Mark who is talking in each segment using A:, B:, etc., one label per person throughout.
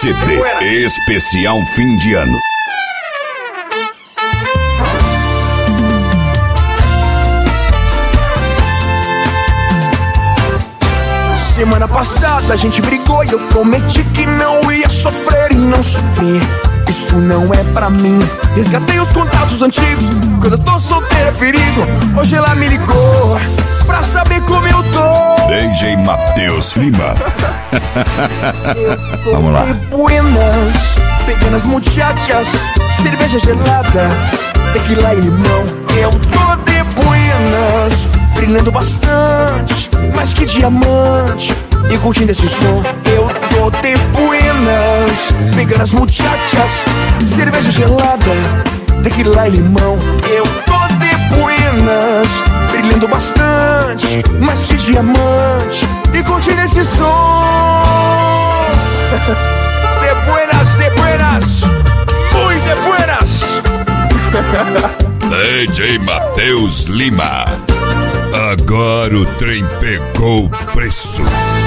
A: CD especial fim de ano.
B: Semana passada a gente brigou e eu prometi que não ia sofrer e não sofri. Isso não é pra mim. Resgatei os contatos antigos. Quando eu tô solteiro é perigo. Hoje ela me ligou pra saber como eu tô.
A: DJ Matheus Lima.
B: Vamos lá. Buenas, pequenas muchachas, cerveja gelada, tequila e limão. Eu tô de buenas, brilhando bastante, mais que diamante, e curtindo esse som. Eu tô de buenas, pegando as muchachas, cerveja gelada, tequila e limão. Eu tô de buenas, brilhando bastante, mais que diamante, e curtindo esse som. De buenas, muy de buenas.
A: DJ Matheus Lima. Agora o trem pegou o preço.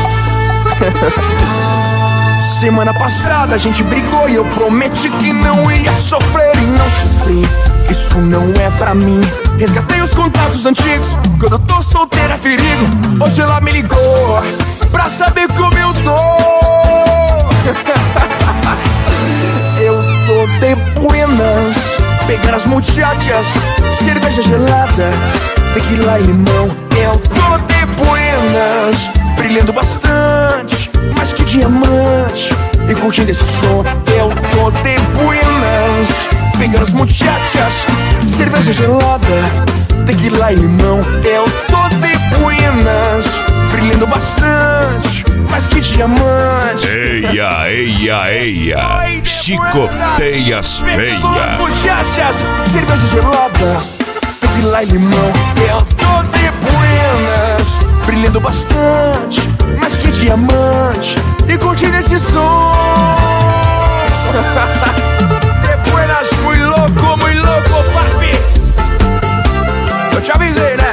B: Semana passada a gente brigou e eu prometi que não ia sofrer e não sofri. Isso não é pra mim. Resgatei os contatos antigos. Quando eu tô solteiro é perigo. Hoje ela me ligou pra saber como eu tô. Eu tô de buenas, pegando as muchachas, cerveja gelada, tequila e limão. Eu tô de buenas, brilhando bastante, mais que diamante, e curtindo esse som. Eu tô de buenas, pegando as muchachas, cerveja gelada, tequila e limão. Eu tô de buenas, brilhando bastante, mais que diamante.
A: Eia, eia, eia, chicoteia as feias.
B: Muchachas, cerveja gelada, tequila e limão. Eu tô de buenas, brilhando bastante, mais que diamante, e curtindo esse som. De buenas, muy louco, papi. Eu te avisei, né?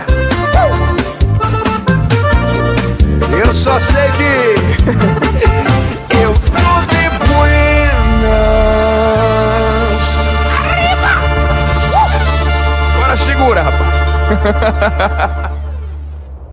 B: Eu só sei que eu tô de buenas. Arriba! Agora segura, rapaz.